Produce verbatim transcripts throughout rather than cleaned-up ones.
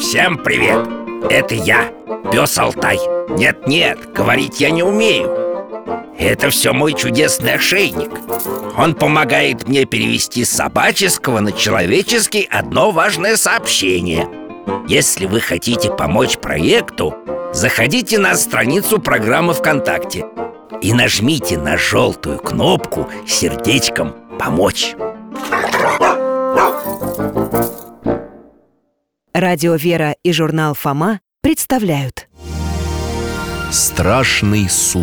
Всем привет! Это я, пес Алтай. Нет-нет, говорить я не умею. Это все мой чудесный ошейник. Он помогает мне перевести с собаческого на человеческий одно важное сообщение. Если вы хотите помочь проекту, заходите на страницу программы ВКонтакте и нажмите на желтую кнопку с сердечком «Помочь». Радио «Вера» и журнал «Фома» представляют Страшный суд.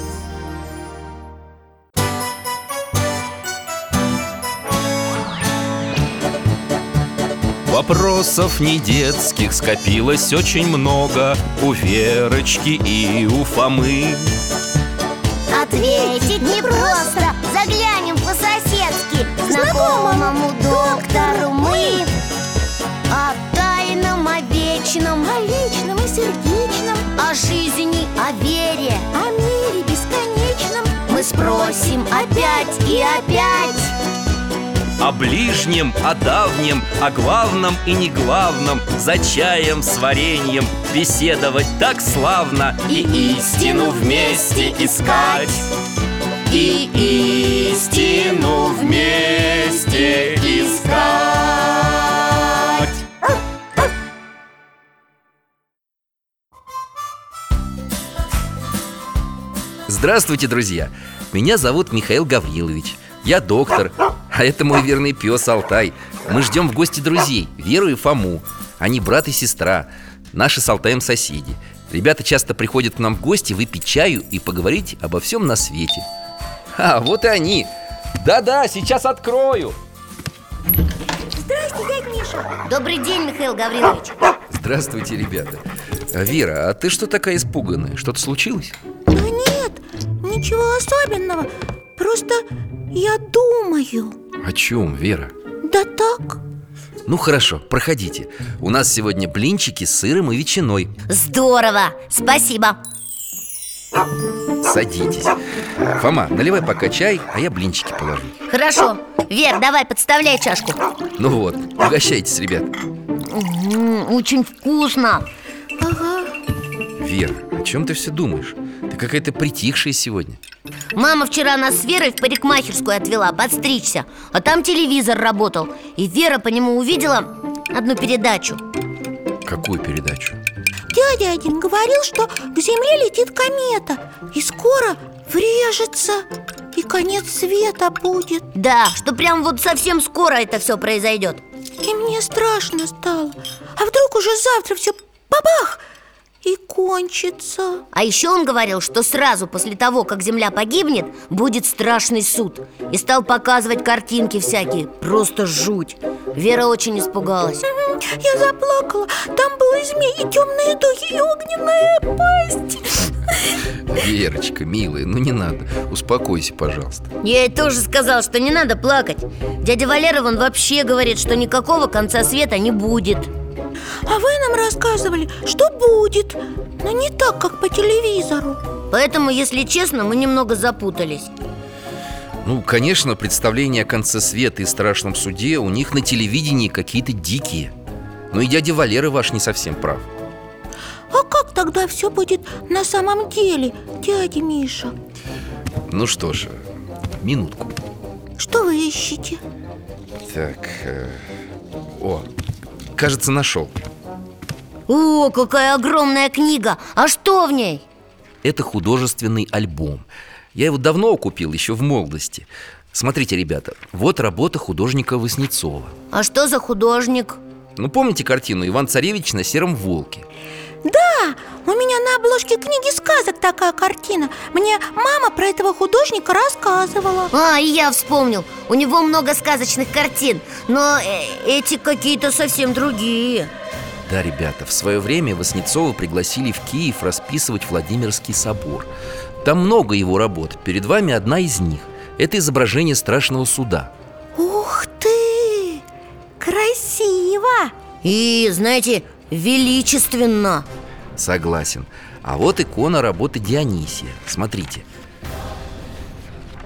Вопросов не детских скопилось очень много у Верочки и у Фомы. Ответить непросто, заглянем по-соседски знакомому доктору мы. О тайном, о вечном, о личном и сердечном, о жизни, о вере, о мире бесконечном мы спросим опять и опять. О ближнем, о давнем, о главном и неглавном, за чаем с вареньем беседовать так славно. И истину вместе искать, и истину вместе искать. Здравствуйте, друзья! Меня зовут Михаил Гаврилович. Я доктор, а это мой верный пес Алтай. Мы ждем в гости друзей, Веру и Фому. Они брат и сестра, наши с Алтаем соседи. Ребята часто приходят к нам в гости выпить чаю и поговорить обо всем на свете. А, вот и они. Да-да, сейчас открою. Здрасте, дядь Миша. Добрый день, Михаил Гаврилович. Здравствуйте, ребята. Вера, а ты что такая испуганная? Что-то случилось? Да нет, ничего особенного. Просто я думаю. О чем, Вера? Да так. Ну хорошо, проходите. У нас сегодня блинчики с сыром и ветчиной. Здорово, спасибо. Садитесь. Фома, наливай пока чай, а я блинчики положу. Хорошо. Вер, давай, подставляй чашку. Ну вот, угощайтесь, ребят. М-м, очень вкусно. Ага. Вера, о чем ты все думаешь? Ты какая-то притихшая сегодня. Мама вчера нас с Верой в парикмахерскую отвела подстричься, а там телевизор работал. И Вера по нему увидела одну передачу. Какую передачу? Дядя один говорил, что к Земле летит комета и скоро врежется, и конец света будет. Да, что прям вот совсем скоро это все произойдет. И мне страшно стало. А вдруг уже завтра все бабах и кончится? А еще он говорил, что сразу после того, как Земля погибнет, будет страшный суд. И стал показывать картинки всякие. Просто жуть. Вера очень испугалась. Я заплакала. Там был и змей, и темные духи, и огненная пасть. Верочка, милая, ну не надо. Успокойся, пожалуйста. Я ей тоже сказал, что не надо плакать. Дядя Валера, он вообще говорит, что никакого конца света не будет. А вы нам рассказывали, что будет, но не так, как по телевизору. Поэтому, если честно, мы немного запутались. Ну, конечно, представления о конце света и страшном суде у них на телевидении какие-то дикие. Но и дядя Валера ваш не совсем прав. А как тогда все будет на самом деле, дядя Миша? Ну что ж, минутку. Что вы ищете? Так, э... о, кажется, нашел. О, какая огромная книга! А что в ней? Это художественный альбом. Я его давно купил, еще в молодости. Смотрите, ребята, вот работа художника Васнецова. А что за художник? Ну, помните картину «Иван-царевич на сером волке»? Да, у меня на обложке книги сказок такая картина. Мне мама про этого художника рассказывала. А, и я вспомнил. У него много сказочных картин, но э, эти какие-то совсем другие. Да, ребята, в свое время Васнецова пригласили в Киев расписывать Владимирский собор. Там много его работ. Перед вами одна из них. Это изображение страшного суда. Ух ты! Красиво! И, знаете, величественно. Согласен. А вот икона работы Дионисия. Смотрите.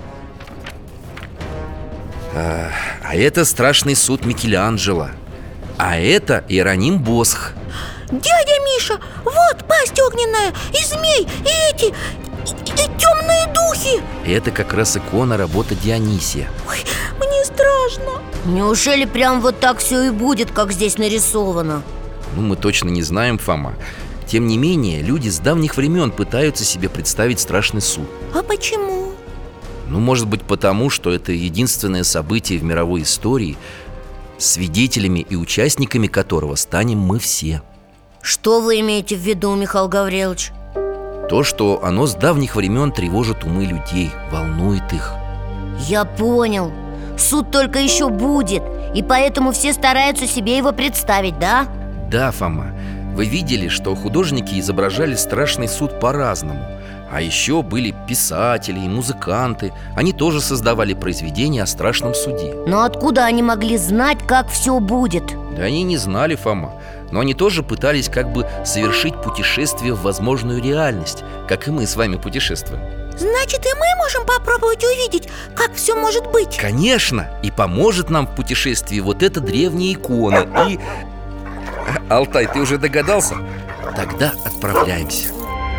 А, а это страшный суд Микеланджело. А это Иероним Босх. Дядя Миша, вот пасть огненная, и змей, и эти, и, и темные духи. Это как раз икона работы Дионисия. Ой, мне страшно. Неужели прям вот так все и будет, как здесь нарисовано? Ну, мы точно не знаем, Фома. Тем не менее, люди с давних времен пытаются себе представить страшный суд. А почему? Ну, может быть, потому, что это единственное событие в мировой истории, свидетелями и участниками которого станем мы все. Что вы имеете в виду, Михаил Гаврилович? То, что оно с давних времен тревожит умы людей, волнует их. Я понял. Суд только еще будет, и поэтому все стараются себе его представить, да? Да, Фома, вы видели, что художники изображали страшный суд по-разному. А еще были писатели и музыканты. Они тоже создавали произведения о страшном суде. Но откуда они могли знать, как все будет? Да они не знали, Фома. Но они тоже пытались как бы совершить путешествие в возможную реальность, как и мы с вами путешествуем. Значит, и мы можем попробовать увидеть, как все может быть. Конечно, и поможет нам в путешествии вот эта древняя икона. И... Алтай, ты уже догадался? Тогда отправляемся.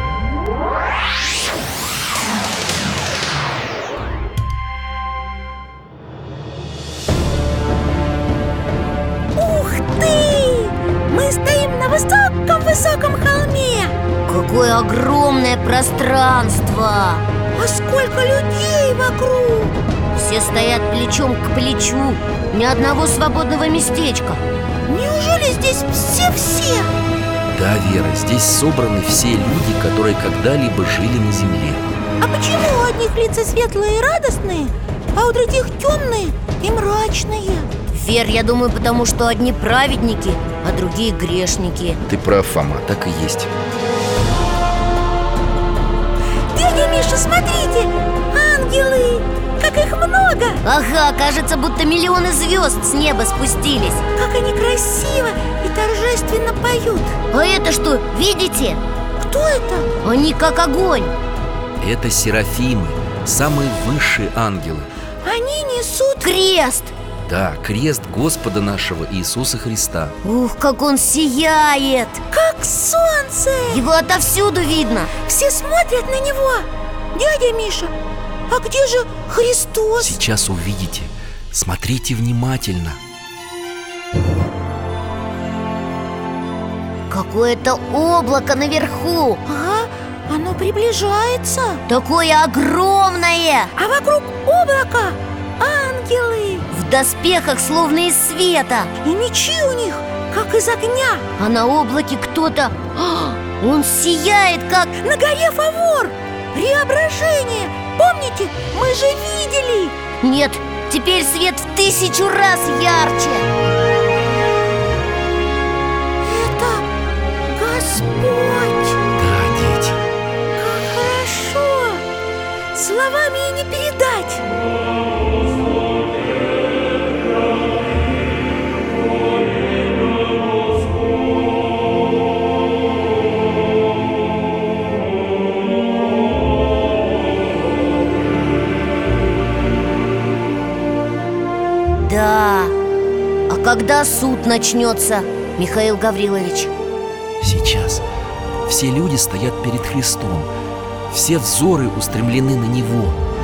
Ух ты! Мы стоим на высоком-высоком холме. Какое огромное пространство! А сколько людей вокруг! Все стоят плечом к плечу. Ни одного свободного местечка. Неужели здесь все-все? Да, Вера, здесь собраны все люди, которые когда-либо жили на земле. А почему у одних лица светлые и радостные, а у других темные и мрачные? Вер, я думаю, потому что одни праведники, а другие грешники. Ты прав, Фома, так и есть. Дядя Миша, смотрите! Ангелы! Как их много! Ага, кажется, будто миллионы звезд с неба спустились. Как они красиво и торжественно поют! А это что, видите? Кто это? Они как огонь. Это серафимы, самые высшие ангелы. Они несут... Крест! Да, крест Господа нашего Иисуса Христа. Ух, как он сияет! Как солнце! Его отовсюду видно. Все смотрят на него. Дядя Миша, а где же Христос? Сейчас увидите. Смотрите внимательно. Какое-то облако наверху. Ага, оно приближается. Такое огромное. А вокруг облака ангелы. В доспехах, словно из света. И мечи у них, как из огня. А на облаке кто-то... А, он сияет, как... На горе Фавор. Преображение. Помните, мы же видели. Нет, теперь свет в тысячу раз ярче. Это Господь. Да, дети. Как хорошо. Словами и не передать. Да. А когда суд начнется, Михаил Гаврилович? Сейчас все люди стоят перед Христом. Все взоры устремлены на Него.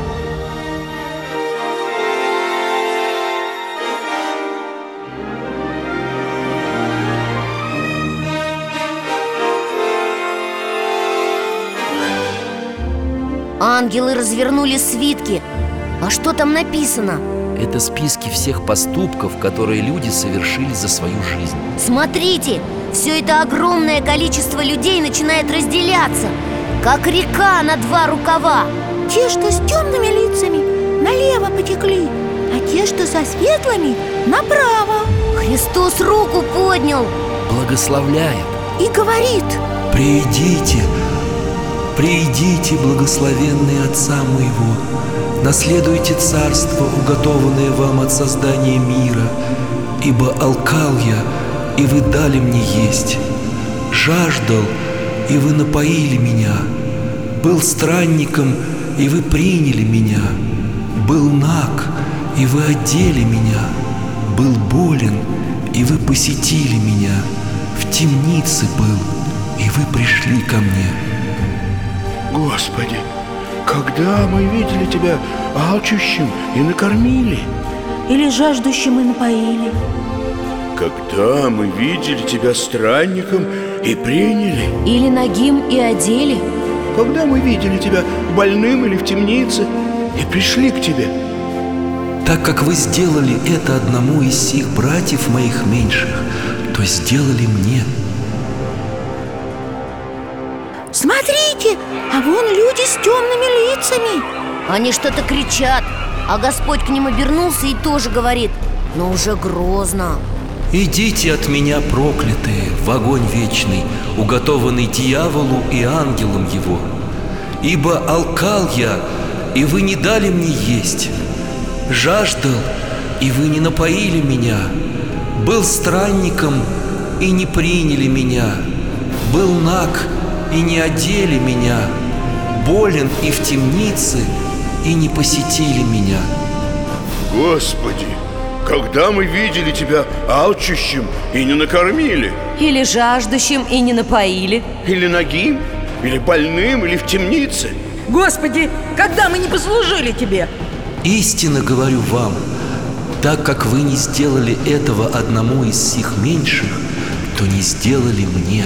Ангелы развернули свитки. А что там написано? Это списки всех поступков, которые люди совершили за свою жизнь. Смотрите, все это огромное количество людей начинает разделяться, как река на два рукава. Те, что с темными лицами, налево потекли, а те, что со светлыми, направо. Христос руку поднял, Благословляет. И говорит: «Придите, придите, благословенные Отца моего, наследуйте царство, уготованное вам от создания мира, ибо алкал я, и вы дали мне есть, жаждал, и вы напоили меня, был странником, и вы приняли меня, был наг, и вы одели меня, был болен, и вы посетили меня. В темнице был, и вы пришли ко мне. Господи, когда мы видели тебя алчущим и накормили? Или жаждущим и напоили? Когда мы видели тебя странником и приняли? Или нагим и одели? Когда мы видели тебя больным или в темнице и пришли к тебе? Так как вы сделали это одному из сих братьев моих меньших, то сделали мне. Смотрите, а вон люди с темными лицами. Они что-то кричат, а Господь к ним обернулся и тоже говорит, но уже грозно: Идите от меня, проклятые, в огонь вечный, уготованный дьяволу и ангелам его. Ибо алкал я, и вы не дали мне есть, жаждал, и вы не напоили меня, был странником, и не приняли меня, был наг, и не одели меня, болен и в темнице, и не посетили меня. Господи, когда мы видели тебя алчущим и не накормили? Или жаждущим и не напоили? Или нагим, или больным, или в темнице? Господи, когда мы не послужили тебе? Истинно говорю вам, так как вы не сделали этого одному из сих меньших, то не сделали мне.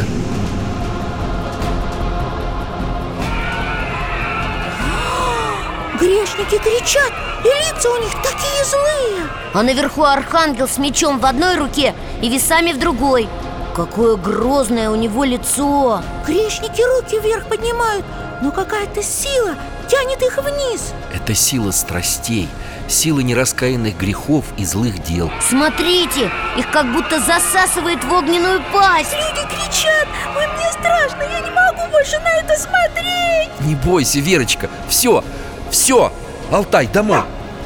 Грешники кричат, и лица у них такие злые. А наверху архангел с мечом в одной руке и весами в другой. Какое грозное у него лицо! Грешники руки вверх поднимают, но какая-то сила тянет их вниз. Это сила страстей, сила нераскаянных грехов и злых дел. Смотрите, их как будто засасывает в огненную пасть. Люди кричат, ой, мне страшно, я не могу больше на это смотреть. Не бойся, Верочка, все, все, Алтай, домой.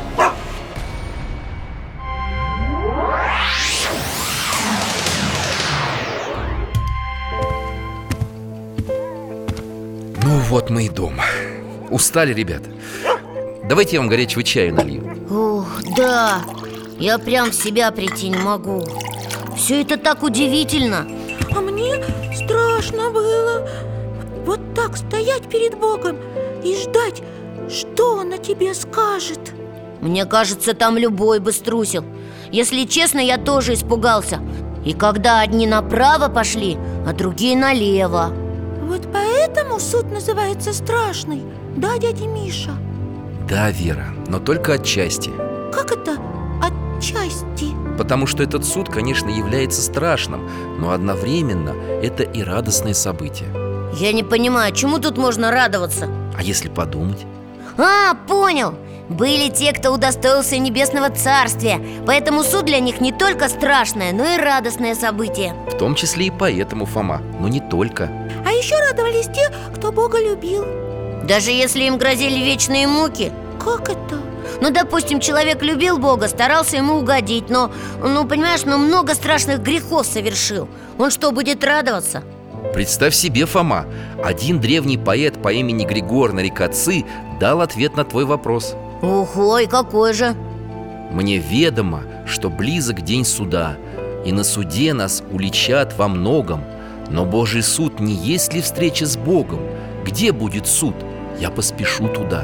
Ну вот мы и дома. Устали, ребята? Давайте я вам горячего чаю налью. Ох, да, я прям в себя прийти не могу. Все это так удивительно. А мне страшно было. Вот так стоять перед Богом и ждать, что Он о тебе скажет. Мне кажется, там любой бы струсил. Если честно, я тоже испугался. И когда одни направо пошли, а другие налево. Вот поэтому суд называется страшный, да, дядя Миша? Да, Вера, но только отчасти. Как это отчасти? Потому что этот суд, конечно, является страшным, но одновременно это и радостное событие. Я не понимаю, чему тут можно радоваться? А если подумать? А, понял! Были те, кто удостоился небесного царствия. Поэтому суд для них не только страшное, но и радостное событие. В том числе и поэтому, Фома, но не только. А еще радовались те, кто Бога любил. Даже если им грозили вечные муки? Как это? Ну, допустим, человек любил Бога, старался ему угодить, но, ну, понимаешь, но много страшных грехов совершил. Он что, будет радоваться? Представь себе, Фома, один древний поэт по имени Григор Нарикоци дал ответ на твой вопрос. Ого, и какой же? Мне ведомо, что близок день суда, и на суде нас уличат во многом. Но Божий суд не есть ли встреча с Богом? Где будет суд? Я поспешу туда.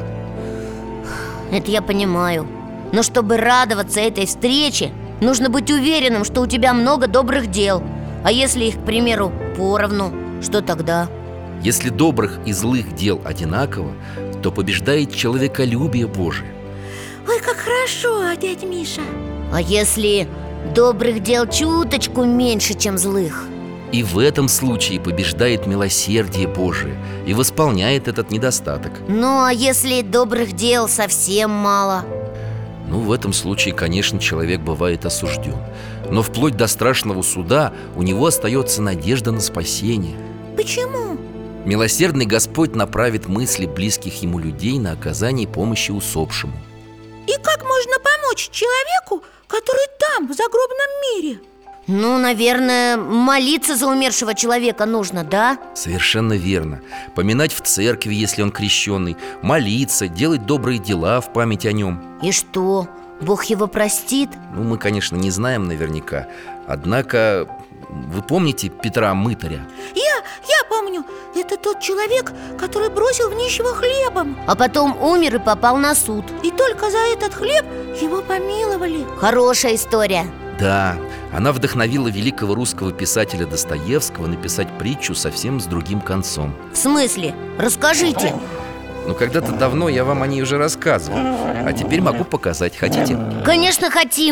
Это я понимаю. Но чтобы радоваться этой встрече, нужно быть уверенным, что у тебя много добрых дел. А если их, к примеру, поровну, что тогда? Если добрых и злых дел одинаково, то побеждает человеколюбие Божие. Ой, как хорошо, дядя Миша. А если добрых дел чуточку меньше, чем злых? И в этом случае побеждает милосердие Божие и восполняет этот недостаток. Ну, а если добрых дел совсем мало? Ну, в этом случае, конечно, человек бывает осужден. Но вплоть до страшного суда у него остается надежда на спасение. Почему? Милосердный Господь направит мысли близких ему людей на оказание помощи усопшему. И как можно помочь человеку, который там, в загробном мире? Ну, наверное, молиться за умершего человека нужно, да? Совершенно верно. Поминать в церкви, если он крещенный, молиться, делать добрые дела в память о нем. И что? Бог его простит? Ну, мы, конечно, не знаем наверняка. Однако, вы помните Петра Мытаря? Я, я помню, это тот человек, который бросил в нищего хлебом. А потом умер и попал на суд. И только за этот хлеб его помиловали. Хорошая история. Да, она вдохновила великого русского писателя Достоевского написать притчу совсем с другим концом. В смысле? Расскажите. Ну, когда-то давно я вам о ней уже рассказывал. А теперь могу показать. Хотите? Конечно, хотим.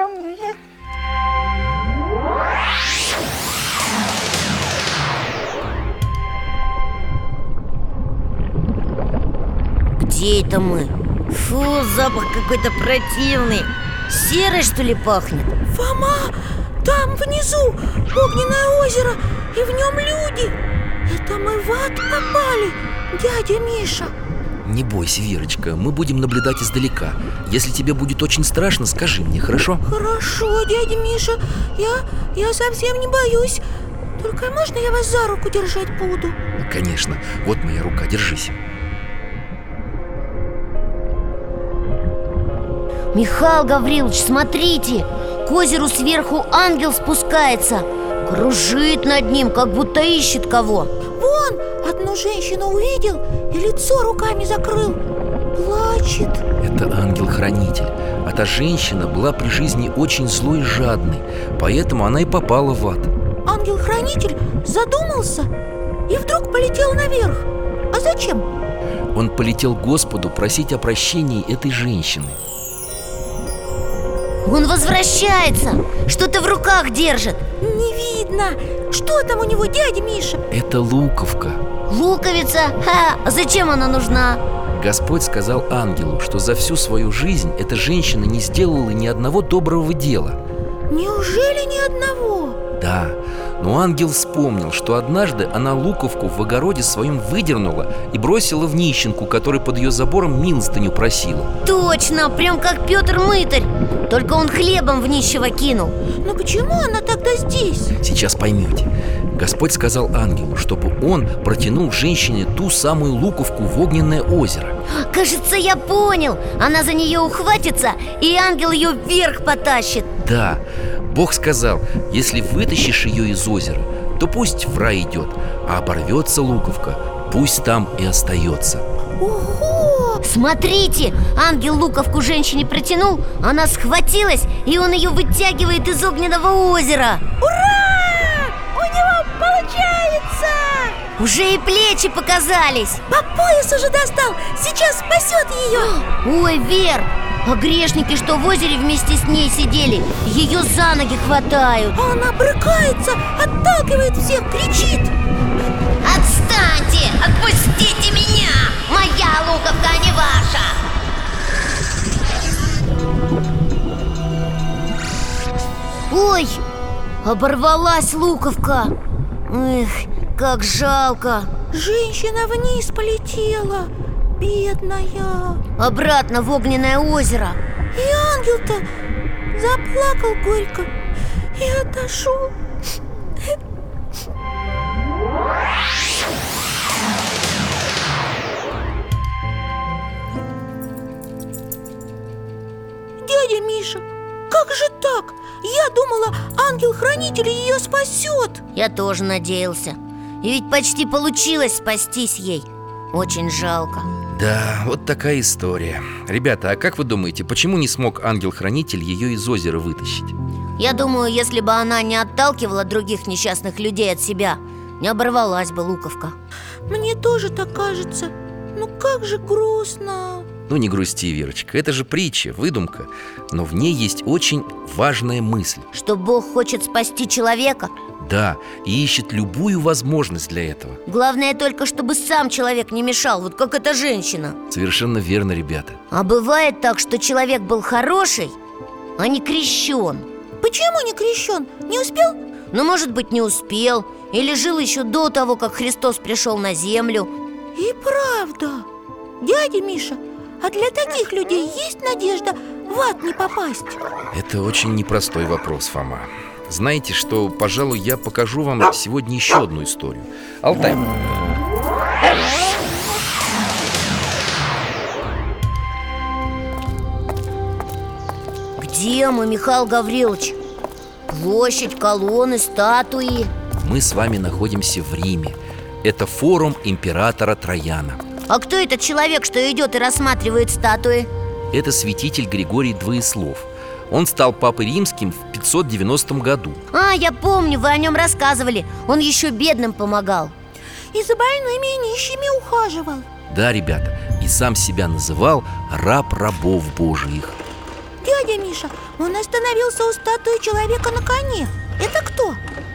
Где это мы? Фу, запах какой-то противный. Серой, что ли, пахнет? Фома, там внизу огненное озеро, и в нем люди. Это мы в ад попали, дядя Миша. Не бойся, Верочка, мы будем наблюдать издалека. Если тебе будет очень страшно, скажи мне, хорошо? Хорошо, дядя Миша, я, я совсем не боюсь. Только можно я вас за руку держать буду? Конечно, вот моя рука, держись. Михаил Гаврилович, смотрите! К озеру сверху ангел спускается. Кружит над ним, как будто ищет кого. Вон, одну женщину увидел и лицо руками закрыл. Плачет. Это ангел-хранитель. А та женщина была при жизни очень злой и жадной, поэтому она и попала в ад. Ангел-хранитель задумался и вдруг полетел наверх. А зачем? Он полетел к Господу просить о прощении этой женщины. Он возвращается, что-то в руках держит. Не видно. Что там у него, дядя Миша? Это луковка. Луковица? Ха, а зачем она нужна? Господь сказал ангелу, что за всю свою жизнь эта женщина не сделала ни одного доброго дела. Неужели ни одного? Да, но ангел вспомнил, что однажды она луковку в огороде своем выдернула и бросила в нищенку, которая под ее забором милостыню просила. Точно, прям как Петр Мытарь. Только он хлебом в нищего кинул. Но почему она тогда здесь? Сейчас поймете. Господь сказал ангелу, чтобы он протянул женщине ту самую луковку в огненное озеро. Кажется, я понял. Она за нее ухватится, и ангел ее вверх потащит. Да, Бог сказал, если вытащишь ее из озера, то пусть в рай идет, а оборвется луковка, пусть там и остается. Ого! Смотрите, ангел луковку женщине протянул, она схватилась, и он ее вытягивает из огненного озера. Ура! У него получается! Уже и плечи показались. По пояс уже достал, сейчас спасет ее. Ой, Вер, а грешники, что в озере вместе с ней сидели, ее за ноги хватают. А она брыкается, отталкивает всех, кричит. Отстаньте! Отпустите меня! Моя луковка, а не ваша! Ой, оборвалась луковка. Эх, как жалко. Женщина вниз полетела, бедная. Обратно в огненное озеро. И ангел-то заплакал горько и отошел. Дядя Миша, как же так? Я думала, ангел-хранитель ее спасет. Я тоже надеялся. И ведь почти получилось спастись ей. Очень жалко. Да, вот такая история. Ребята, а как вы думаете, почему не смог ангел-хранитель ее из озера вытащить? Я думаю, если бы она не отталкивала других несчастных людей от себя, не оборвалась бы луковка. Мне тоже так кажется. Ну как же грустно. Ну не грусти, Верочка, это же притча, выдумка. Но в ней есть очень важная мысль. Что Бог хочет спасти человека. Да, и ищет любую возможность для этого. Главное только, чтобы сам человек не мешал, вот как эта женщина. Совершенно верно, ребята. А бывает так, что человек был хороший, а не крещен. Почему не крещен? Не успел? Ну, может быть, не успел. Или жил еще до того, как Христос пришел на землю. И правда. Дядя Миша, а для таких людей есть надежда в ад не попасть? Это очень непростой вопрос, Фома. Знаете, что, пожалуй, я покажу вам сегодня еще одну историю. Алтай. Где мы, Михаил Гаврилович? Площадь, колонны, статуи. Мы с вами находимся в Риме. Это форум императора Траяна. А кто этот человек, что идет и рассматривает статуи? Это святитель Григорий Двоеслов. Он стал папой римским в пятьсот девяностом году. А, я помню, вы о нем рассказывали. Он еще бедным помогал. И за больными и нищими ухаживал. Да, ребята, и сам себя называл раб рабов Божиих. Дядя Миша, он остановился у статуи человека на коне. Это кто?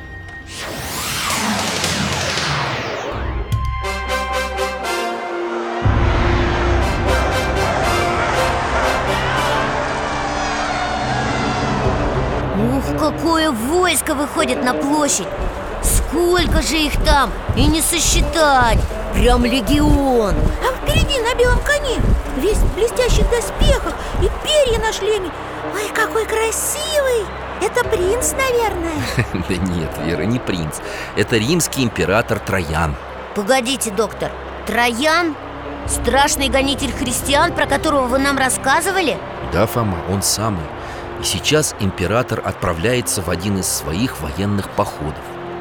Ух, какое войско выходит на площадь! Сколько же их там! И не сосчитать! Прям легион! А впереди на белом коне, весь в блестящих доспехах и перья на шлеме. Ой, какой красивый! Это принц, наверное. Да нет, Вера, не принц. Это римский император Траян. Погодите, доктор, Траян? Страшный гонитель христиан, про которого вы нам рассказывали? Да, Фома, он самый. И сейчас император отправляется в один из своих военных походов.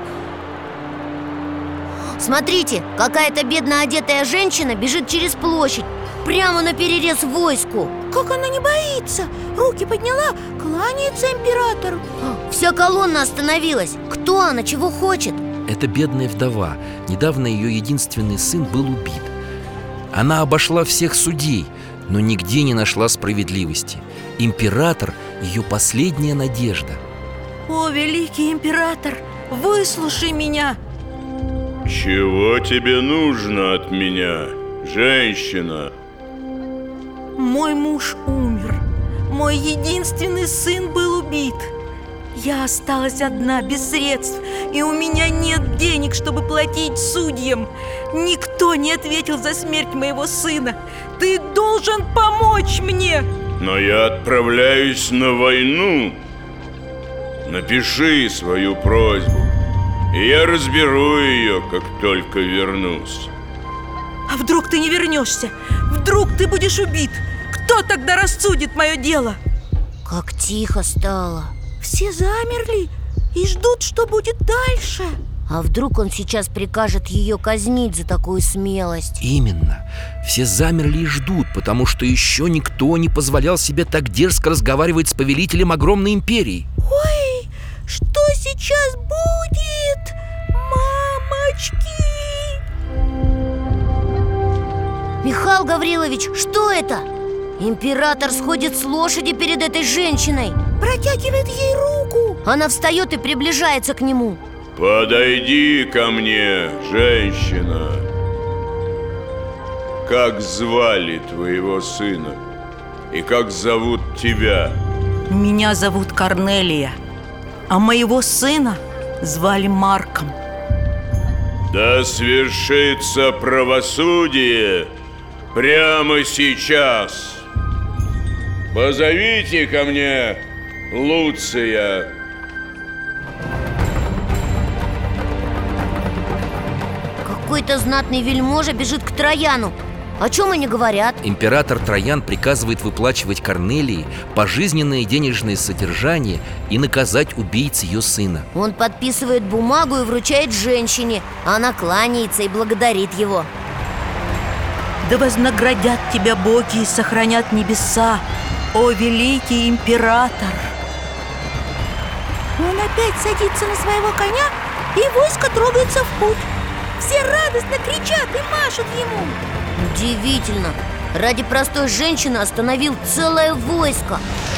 Смотрите, какая-то бедно одетая женщина бежит через площадь, прямо на перерез войску. Как она не боится! Руки подняла, кланяется императору. Вся колонна остановилась. Кто она, чего хочет? Это бедная вдова. Недавно ее единственный сын был убит. Она обошла всех судей, но нигде не нашла справедливости. Император – ее последняя надежда. О, великий император, выслушай меня. Чего тебе нужно от меня, женщина? Мой муж умер. Мой единственный сын был убит. Я осталась одна, без средств, и у меня нет денег, чтобы платить судьям. Никто не ответил за смерть моего сына. Ты должен помочь мне. Но я отправляюсь на войну. Напиши свою просьбу, и я разберу ее, как только вернусь. А вдруг ты не вернешься? Вдруг ты будешь убит? Кто тогда рассудит мое дело? Как тихо стало. Все замерли и ждут, что будет дальше. А вдруг он сейчас прикажет ее казнить за такую смелость? Именно. Все замерли и ждут, потому что еще никто не позволял себе так дерзко разговаривать с повелителем огромной империи. Ой, что сейчас будет? Мамочки! Михаил Гаврилович, что это? Император сходит с лошади перед этой женщиной. Протягивает ей руку. Она встает и приближается к нему. Подойди ко мне, женщина. Как звали твоего сына? И как зовут тебя? Меня зовут Корнелия, а моего сына звали Марком. Да свершится правосудие прямо сейчас. Позовите ко мне Луция. Какой-то знатный вельможа бежит к Траяну. О чем они говорят? Император Траян приказывает выплачивать Корнелии пожизненное денежное содержание и наказать убийц ее сына. Он подписывает бумагу и вручает женщине, а она кланяется и благодарит его. Да вознаградят тебя боги и сохранят небеса, о великий император! Он опять садится на своего коня, и войско трогается в путь. Все радостно кричат и машут ему. Удивительно. Ради простой женщины остановил целое войско.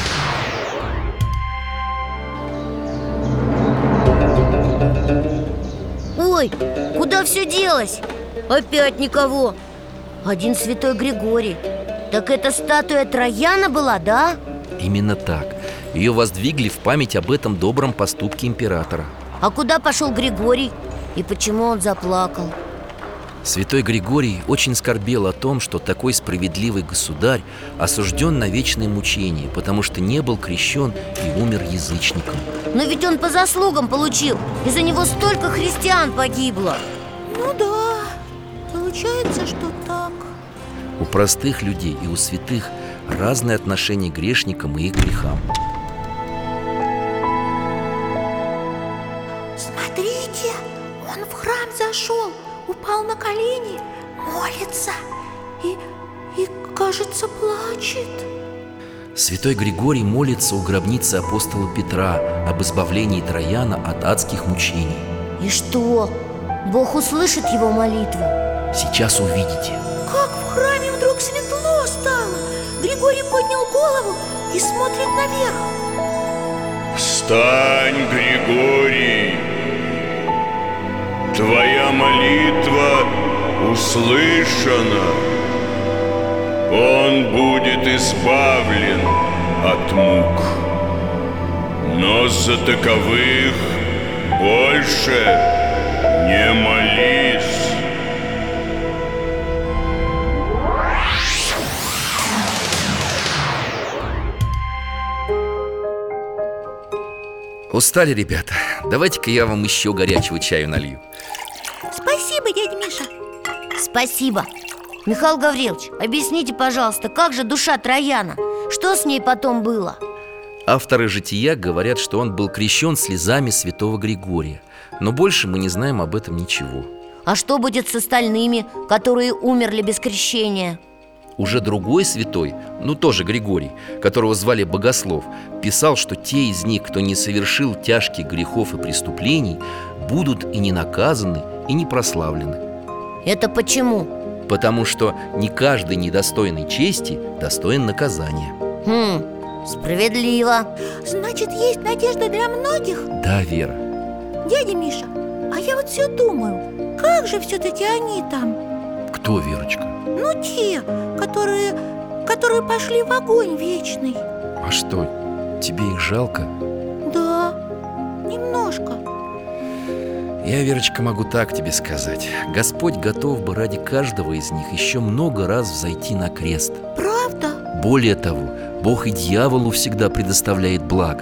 Ой, куда все делось? Опять никого. Один святой Григорий. Так это статуя Траяна была, да? Именно так. Ее воздвигли в память об этом добром поступке императора. А куда пошел Григорий? И почему он заплакал? Святой Григорий очень скорбел о том, что такой справедливый государь осужден на вечное мучение, потому что не был крещен и умер язычником. Но ведь он по заслугам получил. Из-за него столько христиан погибло. Ну да, получается, что так. У простых людей и у святых разное отношение к грешникам и их грехам. Смотрите, он в храм зашел, упал на колени, молится и, и кажется, плачет. Святой Григорий молится у гробницы апостола Петра об избавлении Трояна от адских мучений. И что? Бог услышит его молитву? Сейчас увидите. Как в храме вдруг светло стало! Григорий поднял голову и смотрит наверх. Встань, Григорий! Твоя молитва услышана. Он будет избавлен от мук. Но за таковых больше не молись. Устали, ребята? Давайте-ка я вам еще горячего чаю налью. Спасибо, дядя Миша. Спасибо. Михаил Гаврилович, объясните, пожалуйста, как же душа Трояна? Что с ней потом было? Авторы «Жития» говорят, что он был крещен слезами святого Григория. Но больше мы не знаем об этом ничего. А что будет с остальными, которые умерли без крещения? Уже другой святой, ну тоже Григорий, которого звали Богослов, писал, что те из них, кто не совершил тяжких грехов и преступлений, будут и не наказаны, и не прославлены. Это почему? Потому что не каждый недостойный чести достоин наказания. Хм, справедливо. Значит, есть надежда для многих? Да, Вера. Дядя Миша, а я вот все думаю, как же все-таки они там? Кто, Верочка? Ну, те, которые, которые пошли в огонь вечный. А что, тебе их жалко? Да, немножко. Я, Верочка, могу так тебе сказать. Господь готов бы ради каждого из них еще много раз взойти на крест. Правда? Более того, Бог и дьяволу всегда предоставляет благо.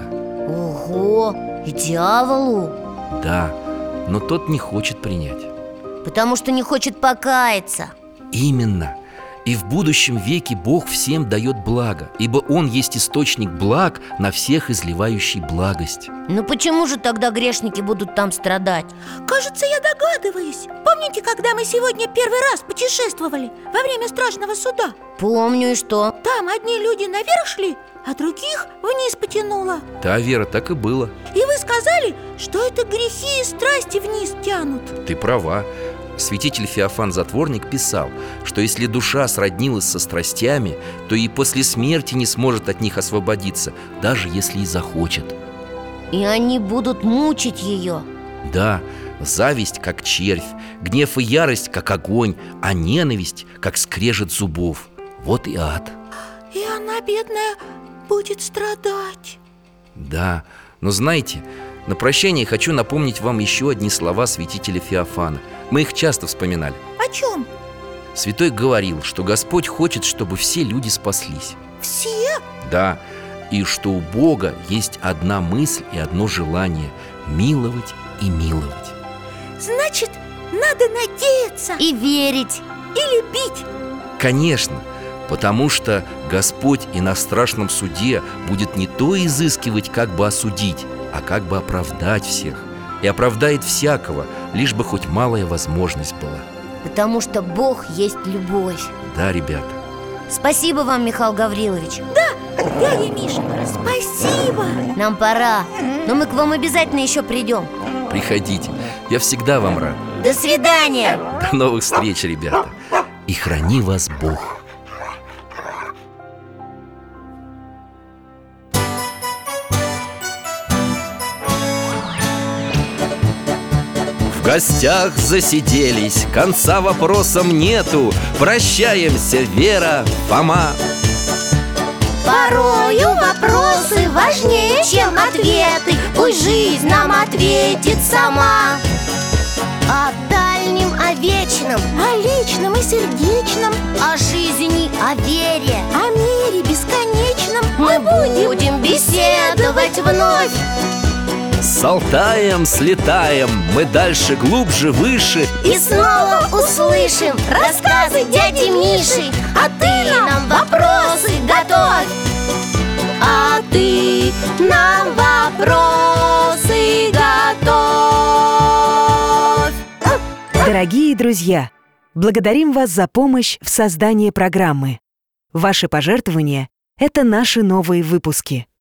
Ого, и дьяволу? Да, но тот не хочет принять. Потому что не хочет покаяться. Именно. И в будущем веке Бог всем дает благо, ибо Он есть источник благ, на всех изливающий благость. Но почему же тогда грешники будут там страдать? Кажется, я догадываюсь. Помните, когда мы сегодня первый раз путешествовали во время страшного суда? Помню, и что? Там одни люди наверх шли, а других вниз потянуло. Да, Вера, так и было. И вы сказали, что это грехи и страсти вниз тянут. Ты права. Святитель Феофан Затворник писал, что если душа сроднилась со страстями, то и после смерти не сможет от них освободиться, даже если и захочет. И они будут мучить ее. Да, зависть как червь, гнев и ярость как огонь, а ненависть как скрежет зубов. Вот и ад. И она, бедная, будет страдать. Да, но знаете, на прощание хочу напомнить вам еще одни слова святителя Феофана. Мы их часто вспоминали. О чем? Святой говорил, что Господь хочет, чтобы все люди спаслись. Все? Да, и что у Бога есть одна мысль и одно желание – миловать и миловать. Значит, надо надеяться и верить, и любить. Конечно, потому что Господь и на страшном суде будет не то изыскивать, как бы осудить, а как бы оправдать всех. И оправдает всякого, лишь бы хоть малая возможность была. Потому что Бог есть любовь. Да, ребята. Спасибо вам, Михаил Гаврилович. Да, дядя Миша, спасибо. Нам пора, но мы к вам обязательно еще придем. Приходите, я всегда вам рад. До свидания. До новых встреч, ребята. И храни вас Бог. В гостях засиделись, конца вопросам нету. Прощаемся, Вера, Фома. Порою вопросы важнее, чем ответы. Пусть жизнь нам ответит сама. О дальнем, о вечном, о личном и сердечном, о жизни, о вере, о мире бесконечном мы будем беседовать вновь. С Алтаем слетаем, мы дальше, глубже, выше. И снова услышим рассказы дяди Миши. А ты нам вопросы готовь. А ты нам вопросы готовь. Дорогие друзья, благодарим вас за помощь в создании программы. Ваши пожертвования – это наши новые выпуски.